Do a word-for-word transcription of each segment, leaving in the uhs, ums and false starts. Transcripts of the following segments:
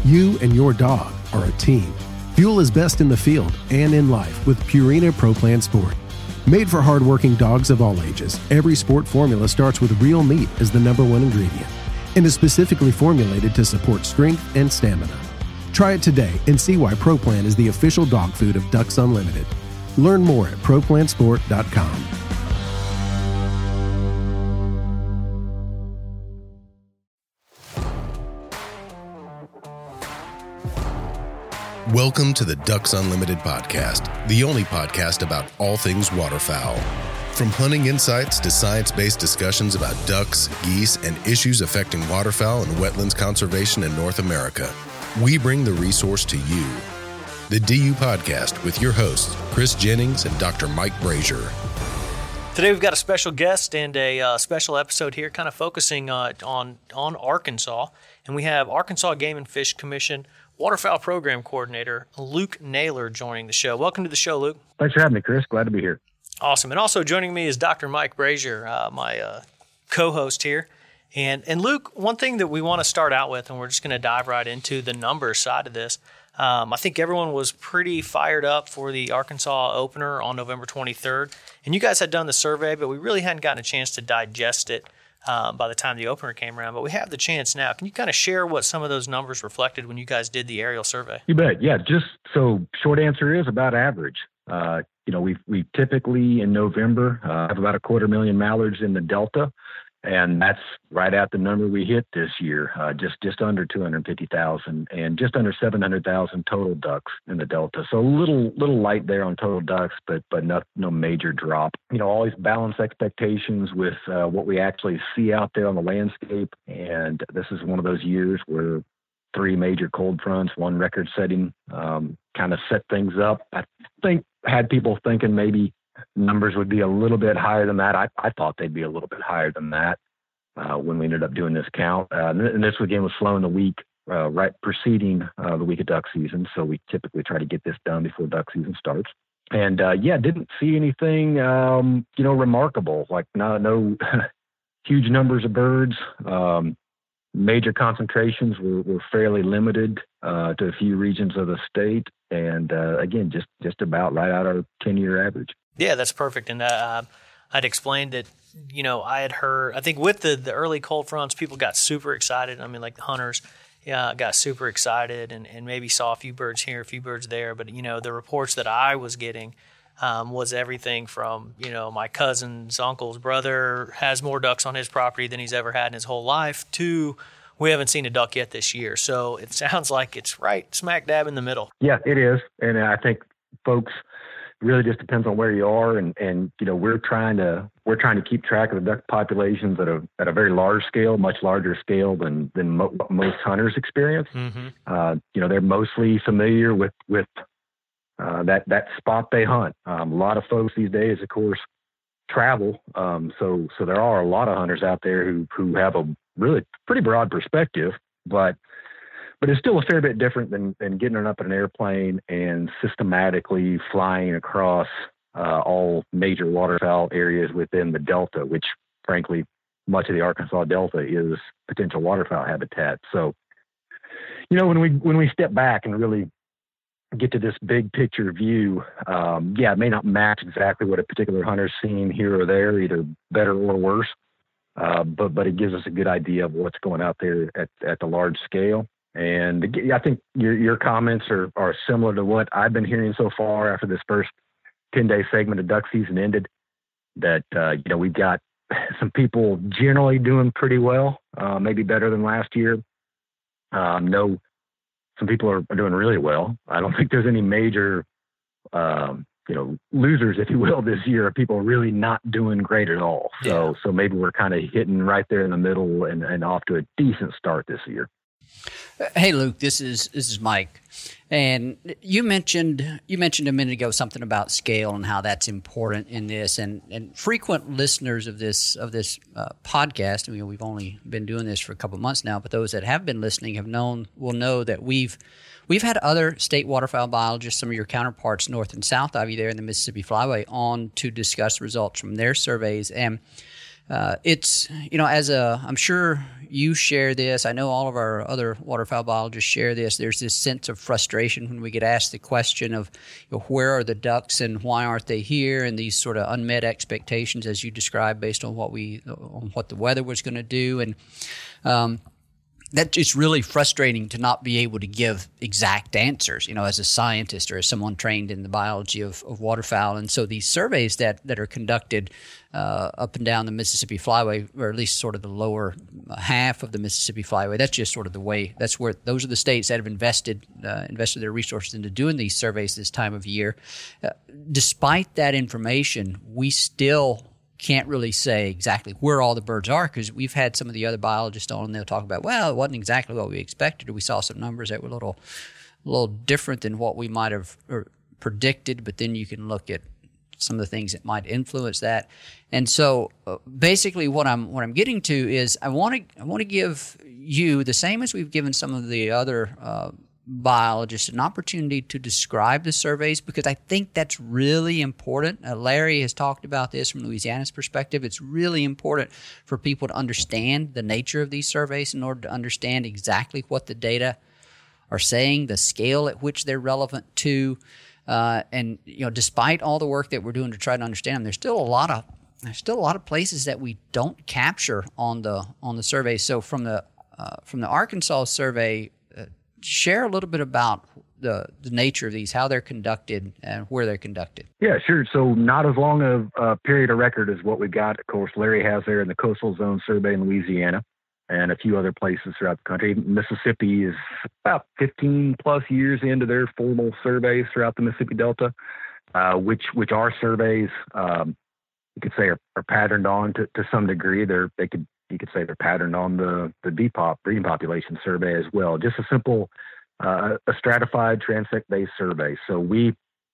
You and your dog are a team. Fuel is best in the field and in life with Purina Pro Plan Sport. Made for hardworking dogs of all ages, every sport formula starts with real meat as the number one ingredient and is specifically formulated to support strength and stamina. Try it today and see why Pro Plan is the official dog food of Ducks Unlimited. Learn more at pro plan sport dot com. Welcome to the Ducks Unlimited podcast, the only podcast about all things waterfowl. From hunting insights to science-based discussions about ducks, geese, and issues affecting waterfowl and wetlands conservation in North America, we bring the resource to you. The D U Podcast with your hosts, Chris Jennings and Doctor Mike Brazier. Today we've got a special guest and a uh, special episode here kind of focusing uh, on, on Arkansas. And we have Arkansas Game and Fish Commission Waterfowl Program Coordinator Luke Naylor joining the show. Welcome to the show, Luke. Thanks for having me, Chris. Glad to be here. Awesome. And also joining me is Doctor Mike Brazier, uh, my uh, co-host here. And and Luke, one thing that we want to start out with, and we're just going to dive right into the numbers side of this. Um, I think everyone was pretty fired up for the Arkansas opener on November twenty-third. And you guys had done the survey, but we really hadn't gotten a chance to digest it Um, by the time the opener came around, but we have the chance now. Can you kind of share what some of those numbers reflected when you guys did the aerial survey? You bet. Yeah, just so short answer is about average. Uh, you know, we we typically in November uh, have about a quarter million mallards in the Delta, and that's right at the number we hit this year, uh, just just under two hundred fifty thousand and just under seven hundred thousand total ducks in the Delta. So a little little light there on total ducks, but but no, no major drop. You know, always balance expectations with uh, what we actually see out there on the landscape. And this is one of those years where three major cold fronts, one record-setting, um, kind of set things up. I think had people thinking maybe numbers would be a little bit higher than that. I, I thought they'd be a little bit higher than that uh, when we ended up doing this count. Uh, and this again was flown the week uh, right preceding uh, the week of duck season. So we typically try to get this done before duck season starts. And uh, yeah, didn't see anything, um, you know, remarkable, like no, no huge numbers of birds. Um, major concentrations were, were fairly limited uh, to a few regions of the state. And uh, again, just, just about right out our ten-year average. Yeah, that's perfect. And uh, I'd explained that, you know, I had heard, I think with the, the early cold fronts, people got super excited. I mean, like the hunters yeah, got super excited and, and maybe saw a few birds here, a few birds there. But, you know, the reports that I was getting um, was everything from, you know, my cousin's uncle's brother has more ducks on his property than he's ever had in his whole life to we haven't seen a duck yet this year. So it sounds like it's right smack dab in the middle. Yeah, it is. And I think folks, it really just depends on where you are. And, and, you know, we're trying to, we're trying to keep track of the duck populations at a, at a very large scale, much larger scale than, than mo- most hunters experience. Mm-hmm. Uh, you know, they're mostly familiar with, with, uh, that, that spot they hunt. Um, a lot of folks these days, of course, travel. Um, so, so there are a lot of hunters out there who, who have a really pretty broad perspective, but But it's still a fair bit different than, than getting up in an airplane and systematically flying across uh, all major waterfowl areas within the Delta, which, frankly, much of the Arkansas Delta is potential waterfowl habitat. So, you know, when we when we step back and really get to this big picture view, um, yeah, it may not match exactly what a particular hunter's seen here or there, either better or worse, uh, but but it gives us a good idea of what's going out there at, at the large scale. And I think your your comments are, are similar to what I've been hearing so far after this first ten-day segment of duck season ended, that, uh, you know, we've got some people generally doing pretty well, uh, maybe better than last year. Um, no, some people are, are doing really well. I don't think there's any major, um, you know, losers, if you will, this year. People really not doing great at all. So, yeah. so maybe we're kind of hitting right there in the middle and, and off to a decent start this year. Hey, Luke, this is this is Mike, and you mentioned you mentioned a minute ago something about scale and how that's important in this. And, and frequent listeners of this of this uh, podcast, I mean, we've only been doing this for a couple of months now, but those that have been listening have known will know that we've we've had other state waterfowl biologists, some of your counterparts north and south of you there in the Mississippi Flyway, on to discuss results from their surveys. And uh, it's, you know, as a, I'm sure you share this. I know all of our other waterfowl biologists share this. There's this sense of frustration when we get asked the question of, you know, where are the ducks and why aren't they here? And these sort of unmet expectations, as you described, based on what we, on what the weather was going to do. And, um, that it's really frustrating to not be able to give exact answers, you know, as a scientist or as someone trained in the biology of, of waterfowl. And so these surveys that, that are conducted uh, up and down the Mississippi Flyway, or at least sort of the lower half of the Mississippi Flyway, that's just sort of the way, that's where, those are the states that have invested, uh, invested their resources into doing these surveys this time of year. Uh, despite that information, we still can't really say exactly where all the birds are, because we've had some of the other biologists on and they'll talk about, well, it wasn't exactly what we expected, or we saw some numbers that were a little, a little different than what we might have or predicted, but then you can look at some of the things that might influence that. And so uh, basically what I'm what I'm getting to is I want to I want to give you, the same as we've given some of the other uh, biologists, an opportunity to describe the surveys, because I think that's really important. Uh, Larry has talked about this from Louisiana's perspective. It's really important for people to understand the nature of these surveys in order to understand exactly what the data are saying, the scale at which they're relevant to. Uh, and, you know, despite all the work that we're doing to try to understand them, there's still a lot of there's still a lot of places that we don't capture on the on the survey. So from the uh, from the Arkansas survey, share a little bit about the the nature of these, how they're conducted, and where they're conducted. Yeah, sure. So not as long a uh, period of record as what we've got. Of course, Larry has there in the Coastal Zone Survey in Louisiana and a few other places throughout the country. Mississippi is about fifteen plus years into their formal surveys throughout the Mississippi Delta, uh, which which our surveys, um, you could say, are, are patterned on to, to some degree. They're they could You could say they're patterned on the, the B P O P, breeding population survey as well. Just a simple, uh, a stratified transect-based survey. So we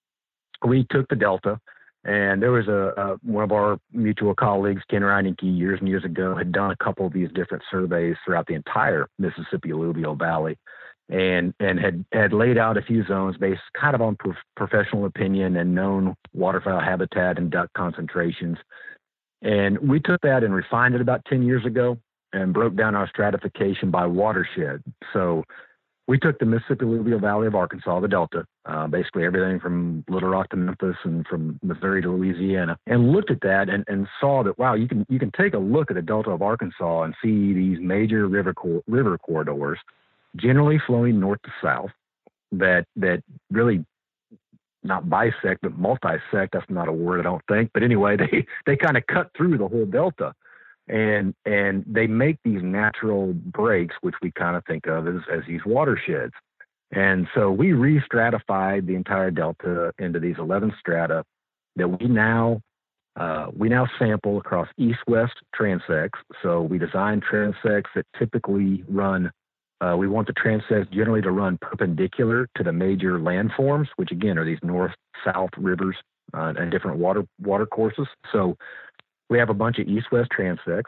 we took the Delta, and there was a, a one of our mutual colleagues, Ken Reineke, years and years ago, had done a couple of these different surveys throughout the entire Mississippi Alluvial Valley, and and had had laid out a few zones based kind of on prof- professional opinion and known waterfowl habitat and duck concentrations. And we took that and refined it about ten years ago and broke down our stratification by watershed. So we took the Mississippi Alluvial Valley of Arkansas, the Delta, uh, basically everything from Little Rock to Memphis and from Missouri to Louisiana, and looked at that and, and saw that, wow, you can you can take a look at the Delta of Arkansas and see these major river cor- river corridors, generally flowing north to south, that that really not bisect, but multisect. That's not a word, I don't think. But anyway, they, they kind of cut through the whole Delta, and and they make these natural breaks, which we kind of think of as, as these watersheds. And so we re-stratified the entire Delta into these eleven strata that we now uh, we now sample across east-west transects. So we design transects that typically run Uh, we want the transects generally to run perpendicular to the major landforms, which again are these north-south rivers uh, and different water water courses. So we have a bunch of east-west transects.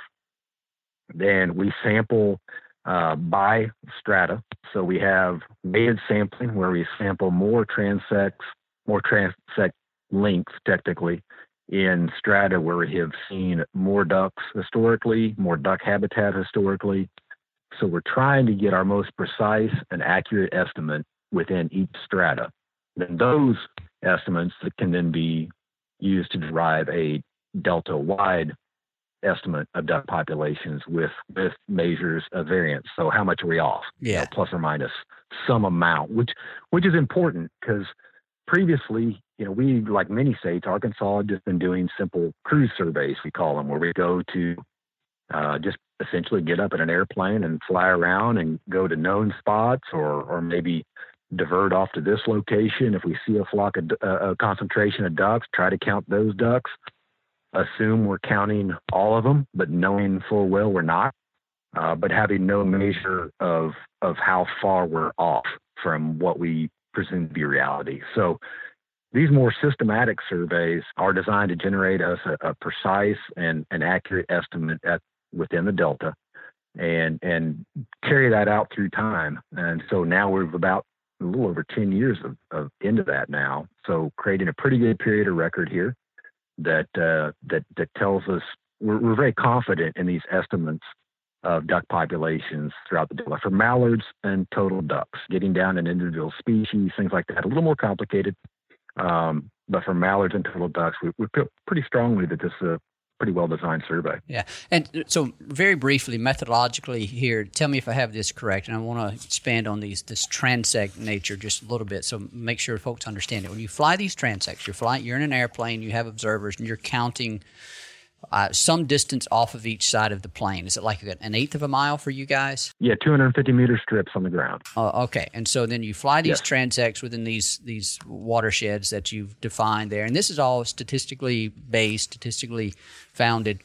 Then we sample uh, by strata. So we have weighted sampling where we sample more transects, more transect length technically in strata where we have seen more ducks historically, more duck habitat historically. So we're trying to get our most precise and accurate estimate within each strata. Then those estimates that can then be used to derive a delta-wide estimate of duck populations with, with measures of variance. So how much are we off? Yeah. You know, plus or minus some amount, which which is important because previously, you know, we, like many states, Arkansas had just been doing simple cruise surveys, we call them, where we go to uh, just essentially get up in an airplane and fly around and go to known spots, or or maybe divert off to this location. If we see a flock of uh, a concentration of ducks, try to count those ducks, assume we're counting all of them, but knowing full well we're not, uh, but having no measure of of how far we're off from what we presume to be reality. So these more systematic surveys are designed to generate us a, a precise and an accurate estimate at within the Delta, and and carry that out through time. And so now we're about a little over ten years of, of into that now. So creating a pretty good period of record here that uh, that that tells us we're, we're very confident in these estimates of duck populations throughout the Delta for mallards and total ducks, getting down in individual species, things like that. A little more complicated. Um, but for mallards and total ducks, we, we feel pretty strongly that this is a pretty well-designed survey. Yeah. And so very briefly, methodologically here, tell me if I have this correct, and I want to expand on these this transect nature just a little bit, so make sure folks understand it. When you fly these transects, you're flying, you're in an airplane, you have observers, and you're counting uh, some distance off of each side of the plane. Is it like an eighth of a mile for you guys? Yeah, two hundred fifty meter strips on the ground. Oh, okay. And so then you fly these Yes. transects within these these watersheds that you've defined there. And this is all statistically based, statistically founded.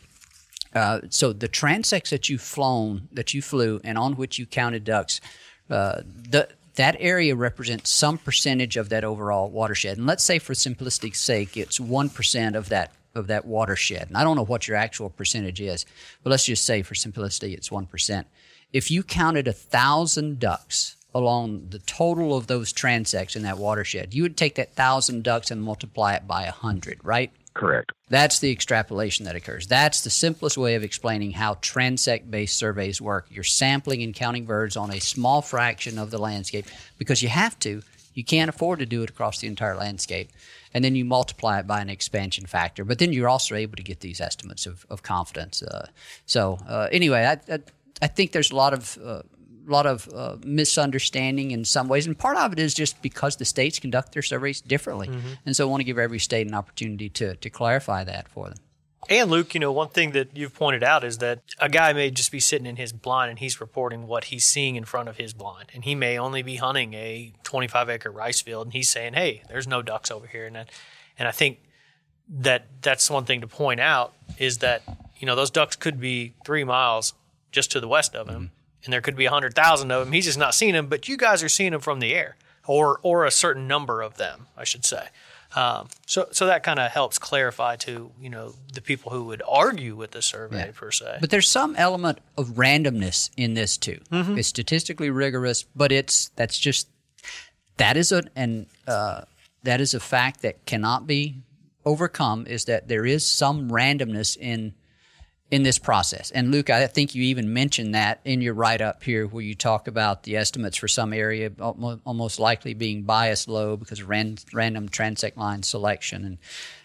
Uh, so the transects that you've flown, that you flew, and on which you counted ducks, uh, the that area represents some percentage of that overall watershed. And let's say for simplicity's sake, it's one percent of that of that watershed. And I don't know what your actual percentage is, but let's just say for simplicity, it's one percent. If you counted a thousand ducks along the total of those transects in that watershed, you would take that thousand ducks and multiply it by a hundred, right? Correct. That's the extrapolation that occurs. That's the simplest way of explaining how transect-based surveys work. You're sampling and counting birds on a small fraction of the landscape because you have to. You can't afford to do it across the entire landscape. And then you multiply it by an expansion factor. But then you're also able to get these estimates of, of confidence. Uh, so uh, anyway, I, I, I think there's a lot of uh, lot of uh, misunderstanding in some ways. And part of it is just because the states conduct their surveys differently. Mm-hmm. And so I want to give every state an opportunity to to clarify that for them. And Luke, you know, one thing that you've pointed out is that a guy may just be sitting in his blind and he's reporting what he's seeing in front of his blind. And he may only be hunting a twenty-five acre rice field and he's saying, hey, there's no ducks over here. And that, and I think that that's one thing to point out is that, you know, those ducks could be three miles just to the west of him. Mm-hmm. And there could be one hundred thousand of them. He's just not seeing them, but you guys are seeing them from the air, or or a certain number of them, I should say. Um, so so that kind of helps clarify to, you know, the people who would argue with the survey, yeah. per se. But there's some element of randomness in this too. Mm-hmm. It's statistically rigorous, but it's that's just that is a and uh, that is a fact that cannot be overcome. Is that there is some randomness in. in this process. And Luke, I think you even mentioned that in your write-up here where you talk about the estimates for some area almost likely being biased low because of ran, random transect line selection. And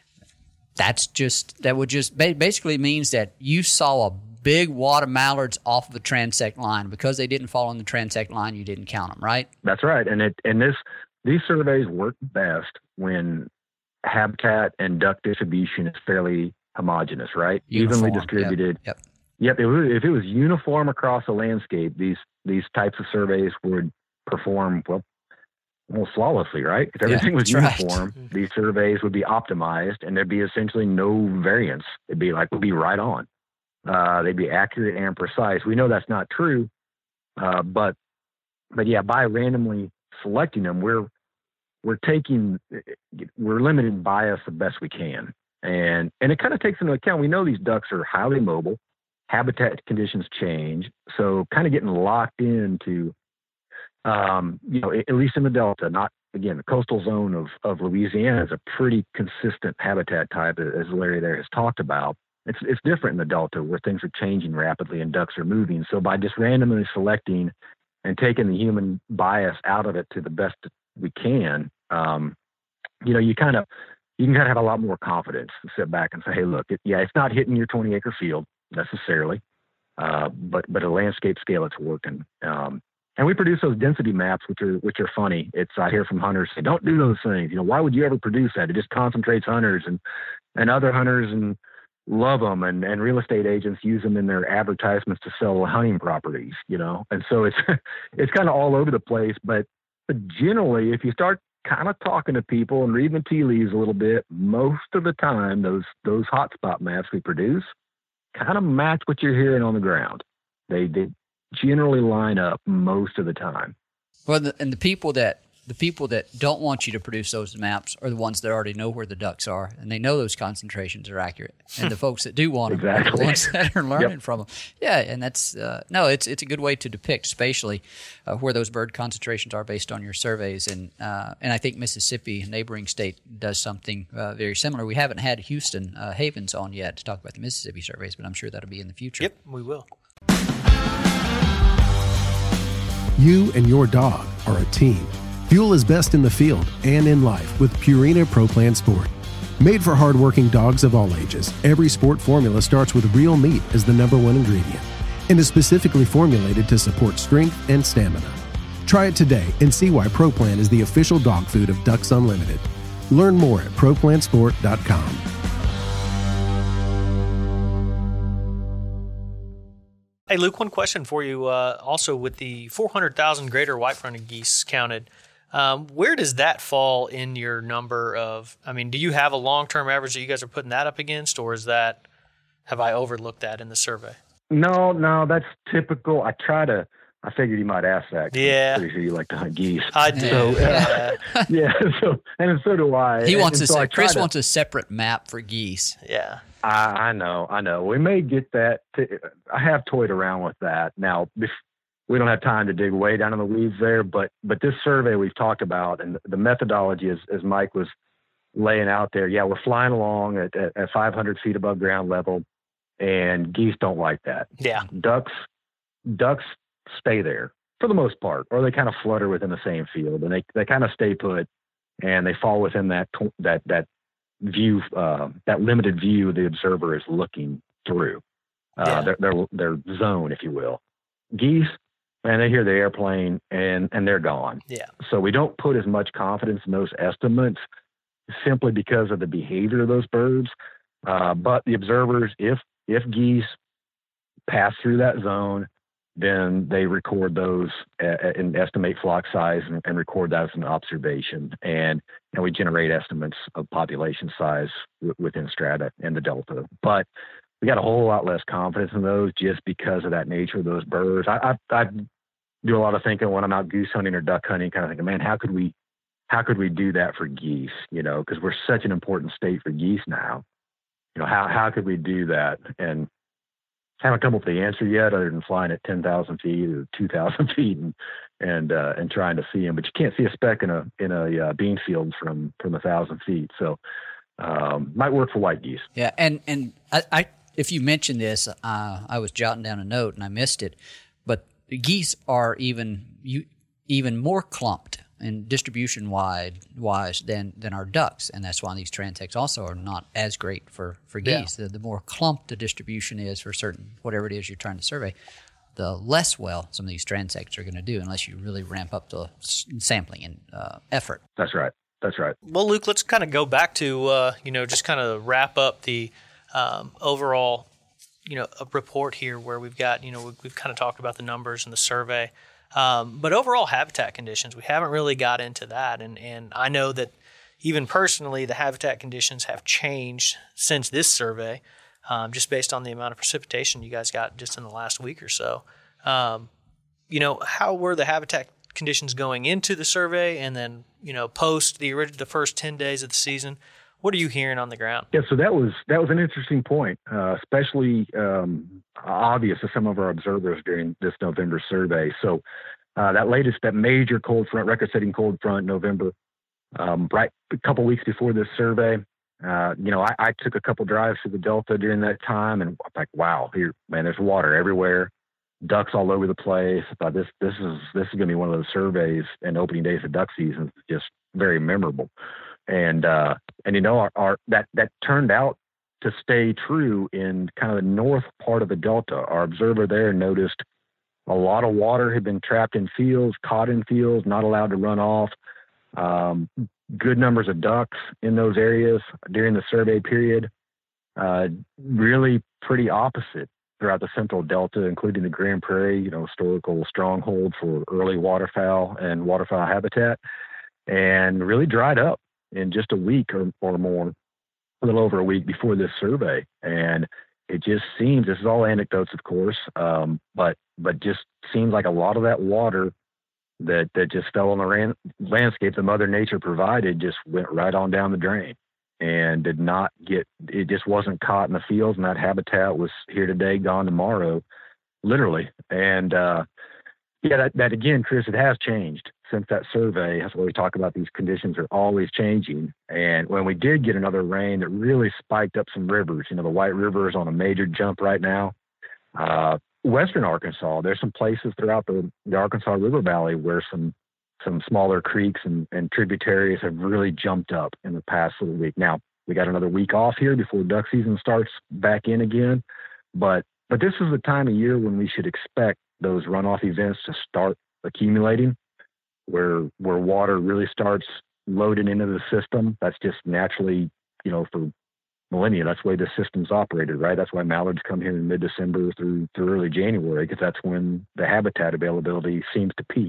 that's just, that would just basically means that you saw a big wad of mallards off of a transect line. Because they didn't fall on the transect line, you didn't count them, right? That's right. And it, and this, these surveys work best when habitat and duck distribution is fairly homogeneous, right? Uniform, evenly distributed. Yep. Yep. If it, was, if it was uniform across the landscape, these these types of surveys would perform well, almost flawlessly, right? If everything yeah, was uniform, right. these surveys would be optimized, and there'd be essentially no variance. It'd be like would be right on. Uh, they'd be accurate and precise. We know that's not true, uh, but but yeah, by randomly selecting them, we're we're taking we're limiting bias the best we can. And and it kind of takes into account, we know these ducks are highly mobile, habitat conditions change, so kind of getting locked into, um, you know, at least in the Delta, not, again, the coastal zone of, of Louisiana is a pretty consistent habitat type, as Larry there has talked about. It's it's different in the Delta where things are changing rapidly and ducks are moving. So by just randomly selecting and taking the human bias out of it to the best we can, um, you know, you kind of, you can kind of have a lot more confidence and sit back and say, hey, look, it, yeah, it's not hitting your twenty acre field necessarily, uh, but but at a landscape scale, it's working. Um, and we produce those density maps, which are which are funny. It's I hear from hunters say, don't do those things. You know, why would you ever produce that? It just concentrates hunters and and other hunters and love them, and, and real estate agents use them in their advertisements to sell hunting properties. You know, and so it's it's kind of all over the place. But but generally, if you start kind of talking to people and reading the tea leaves a little bit, most of the time those those hotspot maps we produce kind of match what you're hearing on the ground. They they generally line up most of the time. Well, the, and the people that the people that don't want you to produce those maps are the ones that already know where the ducks are, and they know those concentrations are accurate. And the folks that do want them exactly. are the ones that are learning Yep. from them. Yeah, and that's uh, no, it's it's a good way to depict spatially uh, where those bird concentrations are based on your surveys. And uh, and I think Mississippi, a neighboring state, does something uh, very similar. We haven't had Houston uh, Havens on yet to talk about the Mississippi surveys, but I'm sure that'll be in the future. Yep, we will. You and your dog are a team. Fuel is best in the field and in life with Purina Pro Plan Sport. Made for hardworking dogs of all ages, every sport formula starts with real meat as the number one ingredient and is specifically formulated to support strength and stamina. Try it today and see why Pro Plan is the official dog food of Ducks Unlimited. Learn more at pro plan sport dot com. Hey, Luke, one question for you. Uh, also, with the four hundred thousand greater white-fronted geese counted, um, where does that fall in your number of, I mean, do you have a long-term average that you guys are putting that up against, or is that, have I overlooked that in the survey? No, no, that's typical. I try to, I figured you might ask that. 'Cause Yeah. I'm pretty sure you like to hunt geese. I do. So, uh, yeah. yeah, so, and so do I. He And- wants and a so I se- Chris try to- wants a separate map for geese. yeah. I, I know, I know. We may get that. To, I have toyed around with that. Now, bef- we don't have time to dig way down in the weeds there, but but this survey we've talked about and the methodology, as, as Mike was laying out there, yeah, we're flying along at, at, at five hundred feet above ground level, and geese don't like that. Yeah. Ducks, ducks stay there for the most part, or they kind of flutter within the same field, and they, they kind of stay put, and they fall within that that that view, uh, that limited view the observer is looking through, uh, Yeah. their, their their zone, if you will. Geese, man, they hear the airplane and and they're gone. Yeah. So we don't put as much confidence in those estimates simply because of the behavior of those birds. Uh, but the observers, if if geese pass through that zone, then they record those uh, and estimate flock size and, and record that as an observation. And, and we generate estimates of population size w- within strata and the delta. But we got a whole lot less confidence in those just because of that nature of those birds. I, I, I do a lot of thinking when I'm out goose hunting or duck hunting, kind of thinking, man, how could we, how could we do that for geese? You know, because we're such an important state for geese now. You know, how how could we do that? And haven't come up with the answer yet, other than flying at ten thousand feet or two thousand feet and and uh, and trying to see them. But you can't see a speck in a in a uh, bean field from from a thousand feet. So um, might work for white geese. Yeah, and and I, I if you mentioned this, uh, I was jotting down a note and I missed it. But the geese are even you even more clumped and distribution wide wise than than our ducks, and that's why these transects also are not as great for for geese. Yeah. The, the more clumped the distribution is for certain whatever it is you're trying to survey, the less well some of these transects are going to do unless you really ramp up the s- sampling and uh, effort. That's right. That's right. Well, Luke, let's kind of go back to, uh, you know, just kind of wrap up the um, overall, you know, a report here where we've got, you know, we've, we've kind of talked about the numbers and the survey. Um, but overall habitat conditions, we haven't really got into that. And, and I know that even personally, the habitat conditions have changed since this survey, um, just based on the amount of precipitation you guys got just in the last week or so. Um, you know, how were the habitat conditions going into the survey and then, you know, post the orig- the first ten days of the season? What are you hearing on the ground? Yeah, so that was that was an interesting point, uh, especially um, obvious to some of our observers during this November survey. So uh, that latest, that major cold front, record-setting cold front, November, um, right a couple weeks before this survey. Uh, you know, I, I took a couple drives through the Delta during that time, and I'm like, wow, here, man, there's water everywhere, ducks all over the place. I thought this this is this is going to be one of those surveys and opening days of duck season, just very memorable. And, uh, and, you know, our, our, that, that turned out to stay true in kind of the north part of the Delta. Our observer there noticed a lot of water had been trapped in fields, caught in fields, not allowed to run off. Um, good numbers of ducks in those areas during the survey period. Uh, really pretty opposite throughout the central Delta, including the Grand Prairie, you know, historical stronghold for early waterfowl and waterfowl habitat, and really dried up in just a week or, or more, a little over a week before this survey. And it just seems, this is all anecdotes, of course, um, but but just seems like a lot of that water that, that just fell on the ran, landscape that Mother Nature provided, just went right on down the drain and did not get, it just wasn't caught in the fields, and that habitat was here today, gone tomorrow, literally. And, uh, yeah, that, that again, Chris, it has changed since that survey. That's why we talk about these conditions are always changing. And when we did get another rain that really spiked up some rivers, you know, the White River is on a major jump right now. Uh, Western Arkansas, there's some places throughout the, the Arkansas River Valley where some some smaller creeks and, and tributaries have really jumped up in the past little week. Now, we got another week off here before duck season starts back in again. But but this is the time of year when we should expect those runoff events to start accumulating, where where water really starts loading into the system. That's just naturally, you know, for millennia, that's the way the system's operated, right? That's why mallards come here in mid-December through, through early January, because that's when the habitat availability seems to peak.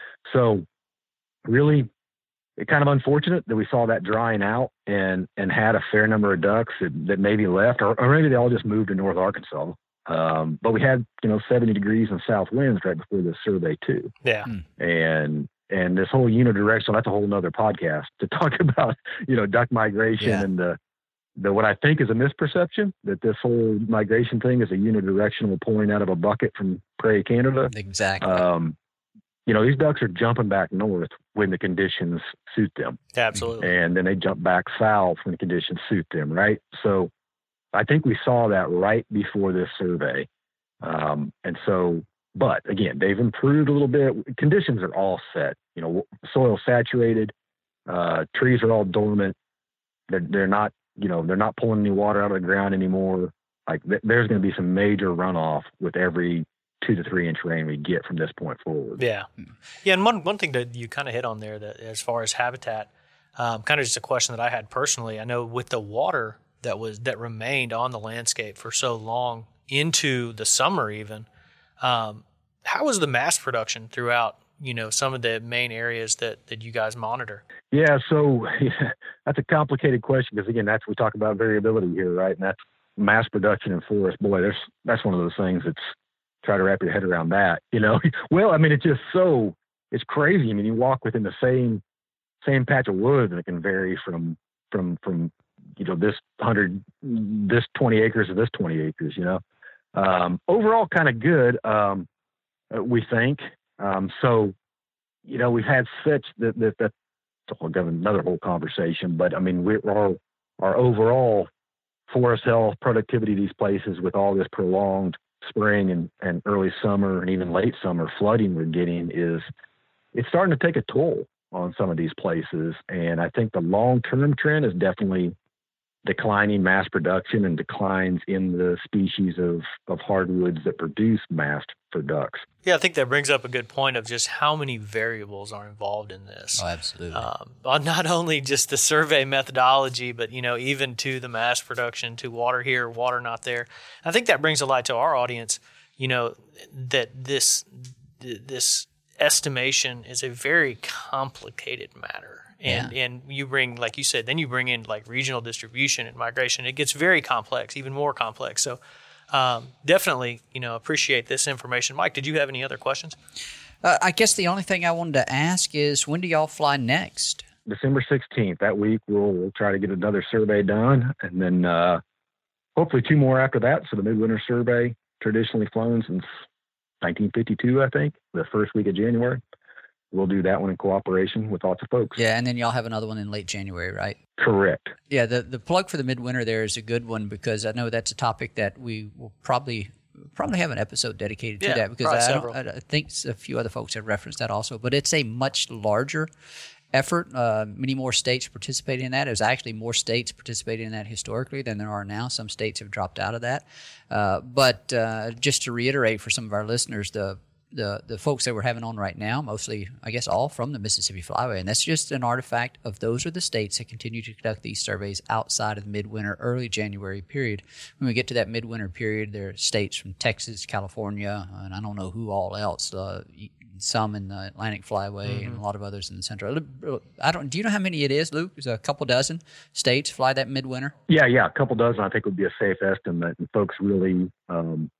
So really, it's kind of unfortunate that we saw that drying out and and had a fair number of ducks that, that maybe left, or, or maybe they all just moved to North Arkansas. Um, but we had, you know, seventy degrees and south winds right before the survey too. Yeah. And and this whole unidirectional, that's a whole nother podcast to talk about, you know, duck migration yeah. and the The, what I think is a misperception that this whole migration thing is a unidirectional pouring out of a bucket from Prairie, Canada. Exactly. Um, you know, these ducks are jumping back north when the conditions suit them. Absolutely. And then they jump back south when the conditions suit them, right? So I think we saw that right before this survey. Um, and so, but again, they've improved a little bit. Conditions are all set. You know, soil saturated, uh, trees are all dormant. They're, they're not, you know, they're not pulling any water out of the ground anymore. Like th- there's going to be some major runoff with every two to three inch rain we get from this point forward. Yeah. Yeah. And one, one thing that you kind of hit on there that as far as habitat, um, kind of just a question that I had personally, I know with the water that was, that remained on the landscape for so long into the summer even, um, how was the mass production throughout, you know, some of the main areas that, that you guys monitor? Yeah, so yeah, that's a complicated question because, again, that's we talk about variability here, right? And that's mass production in forest. Boy, there's that's one of those things that's try to wrap your head around that, you know? Well, I mean, it's just so, it's crazy. I mean, you walk within the same same patch of woods and it can vary from, from, from you know, this one hundred, this twenty acres to this twenty acres, you know? Um, overall, kind of good, um, we think. Um, so, you know, we've had such that, that, that we'll give another whole conversation, but I mean, we our, our overall forest health productivity of these places with all this prolonged spring and, and early summer and even late summer flooding we're getting is it's starting to take a toll on some of these places. And I think the long-term trend is definitely declining mass production and declines in the species of, of hardwoods that produce mast for ducks. Yeah, I think that brings up a good point of just how many variables are involved in this. Oh, absolutely. Um, not only just the survey methodology, but, you know, even to the mass production, to water here, water not there. I think that brings a light to our audience, you know, that this this estimation is a very complicated matter. And yeah. and you bring, like you said, then you bring in like regional distribution and migration. It gets very complex, even more complex. So um, definitely, you know, appreciate this information. Mike, did you have any other questions? Uh, I guess the only thing I wanted to ask is when do y'all fly next? December sixteenth. That week we'll, we'll try to get another survey done. And then uh, hopefully two more after that. So the midwinter survey, traditionally flown since nineteen fifty-two, I think, the first week of January. We'll do that one in cooperation with lots of folks. Yeah, and then y'all have another one in late January, right? Correct. Yeah, the the plug for the midwinter there is a good one because I know that's a topic that we will probably probably have an episode dedicated to yeah, that because I, several. I, I think a few other folks have referenced that also. But it's a much larger effort. Uh, many more states participating in that. There's actually more states participating in that historically than there are now. Some states have dropped out of that. Uh, but uh, just to reiterate for some of our listeners, the The the folks that we're having on right now, mostly, I guess, all from the Mississippi Flyway. And that's just an artifact of those are the states that continue to conduct these surveys outside of the midwinter, early January period. When we get to that midwinter period, there are states from Texas, California, and I don't know who all else, uh, some in the Atlantic Flyway mm-hmm. and a lot of others in the Central. I don't. Do you know how many it is, Luke? There's a couple dozen states fly that midwinter? Yeah, yeah, a couple dozen I think would be a safe estimate. And folks really um,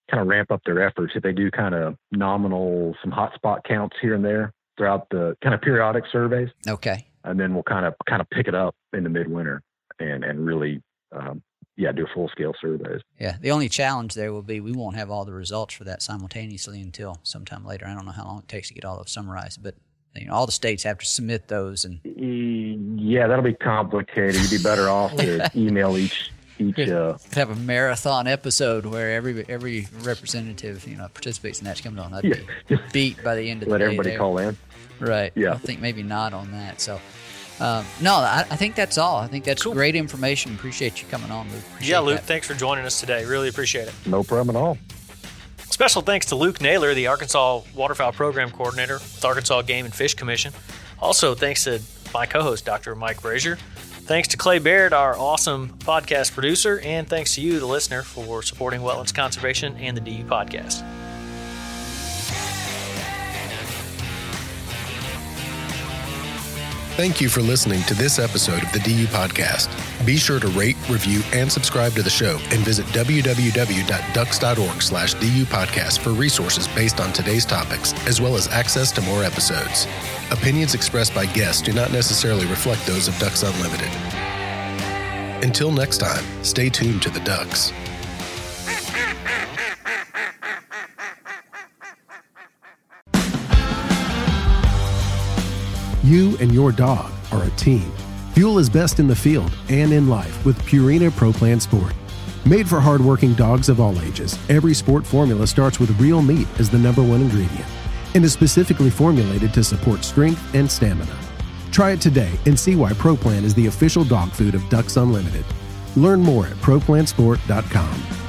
kind of ramp up their efforts. If they do kind of nominal, some hot spot counts here and there throughout the kind of periodic surveys. Okay. And then we'll kind of, kind of pick it up in the midwinter and, and really, um, yeah, do full scale surveys. Yeah. The only challenge there will be we won't have all the results for that simultaneously until sometime later. I don't know how long it takes to get all those summarized, but you know, all the states have to submit those. And yeah, that'll be complicated. You'd be better off to email each, each, uh, have a marathon episode where every, every representative, you know, participates in that's coming on. That'd yeah, be just beat by the end of the let day. Let everybody there. call in. Right. Yeah. I think maybe not on that. So, um, no, I, I think that's all. I think that's cool. Great information. Appreciate you coming on, Luke. Appreciate yeah, Luke, that. thanks for joining us today. Really appreciate it. No problem at all. Special thanks to Luke Naylor, the Arkansas Waterfowl Program Coordinator with Arkansas Game and Fish Commission. Also, thanks to my co-host, Doctor Mike Brazier. Thanks to Clay Baird, our awesome podcast producer. And thanks to you, the listener, for supporting wetlands conservation and the D U podcast. Thank you for listening to this episode of the D U Podcast. Be sure to rate, review, and subscribe to the show and visit w w w dot ducks dot org slash D U podcast for resources based on today's topics, as well as access to more episodes. Opinions expressed by guests do not necessarily reflect those of Ducks Unlimited. Until next time, stay tuned to the Ducks. You and your dog are a team. Fuel is best in the field and in life with Purina Pro Plan Sport. Made for hardworking dogs of all ages, every sport formula starts with real meat as the number one ingredient and is specifically formulated to support strength and stamina. Try it today and see why Pro Plan is the official dog food of Ducks Unlimited. Learn more at pro plan sport dot com.